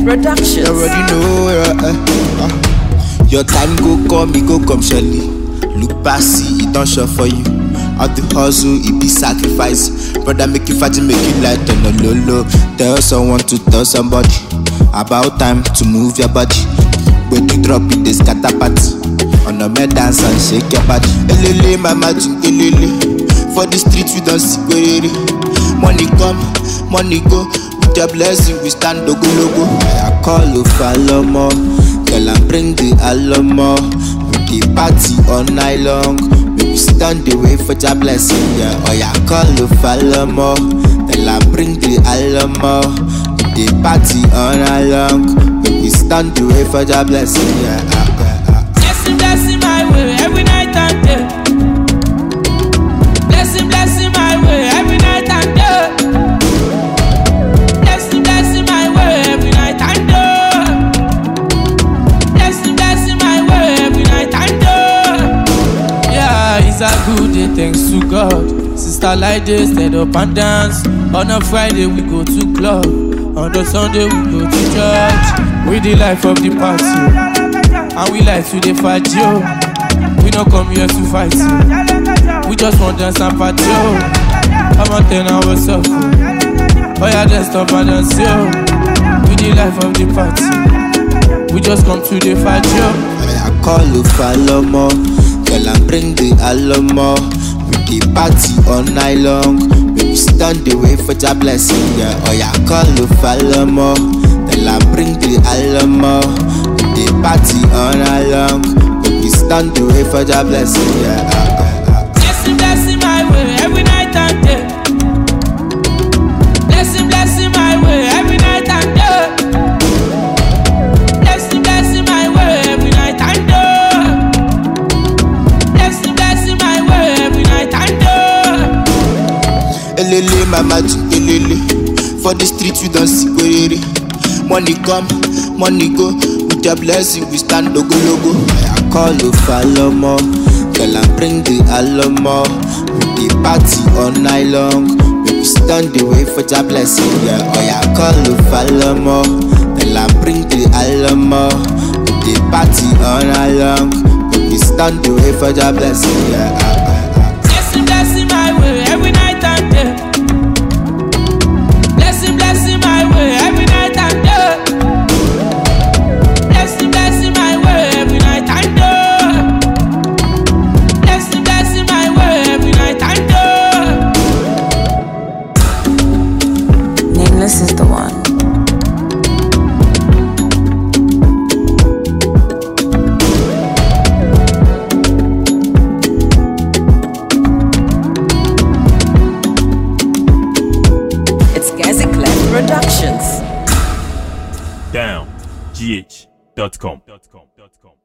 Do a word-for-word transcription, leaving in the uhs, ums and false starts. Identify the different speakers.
Speaker 1: Productions.
Speaker 2: You already know, uh, uh, uh. Your time go come, me go come surely. Look past, see it don't show for you. All the hustle, it be sacrifice. Brother, make you fight, make you light on the low low. Tell someone to tell somebody about time to move your body. When you drop it, they scatter party. On the med dance and shake your body. Elele, mama, elele. For the streets, we don't see where. Money come, money go. With your blessing, we stand logo logo. I call you follow more. Girl, I bring the alamo. We the party all night long. We stand the way for your blessing, yeah. Oh yeah, call you follow more. Girl, I bring the alamo. We the party all night long. We stand the way for your blessing, yeah. Uh, uh, uh.
Speaker 3: Blessing, blessing my way every night and day. Blessing, blessing my way every night and day. Blessing, blessing my way every night and day. Blessing, blessing my way every night and day. Yeah, it's a good day, thanks to God. Sister like this, stand up and dance. On a Friday we go to club. On the Sunday we go to church. We the life of the party, and we like to the fight, yo. We don't come here to fight, yo. We just want dance and party, yo. I'm a ten hours off. Oh yeah, dance stop and dance, yo. We the life of the party. We just come to the fight, yo.
Speaker 2: I call you follow more. Girl, I bring the alamo. We the party all night long. We stand the way for your blessing, yeah. Oh yeah, I call you follow more. Girl, I bring the alamo. We the party all night long. We stand the way for your blessing, yeah. Uh, uh, uh.
Speaker 3: Blessing, blessing my way every night and day. Blessing, blessing my way every night and day. Blessing, blessing my way every night and day. Blessing, blessing my way every night and day.
Speaker 2: Elele, mama, elele. For the streets, we don't see where. Money come, money go. With your blessing, we stand logo logo. I call you follow more. Girl, I bring the alamo. We the party all night long. We stand the way for your blessing, yeah. Oh yeah, I call you follow more. Girl, I bring the alamo. We the party all night long. We stand the way for your blessing, yeah. Uh, uh, uh.
Speaker 3: Blessing, blessing my way every night and day. Blessing, blessing my way every night and day. Blessing, blessing my way every night and day. Blessing, blessing my way every night and day.
Speaker 1: Nameless is the one. It's Gazi Clef Productions.
Speaker 4: down g h dot com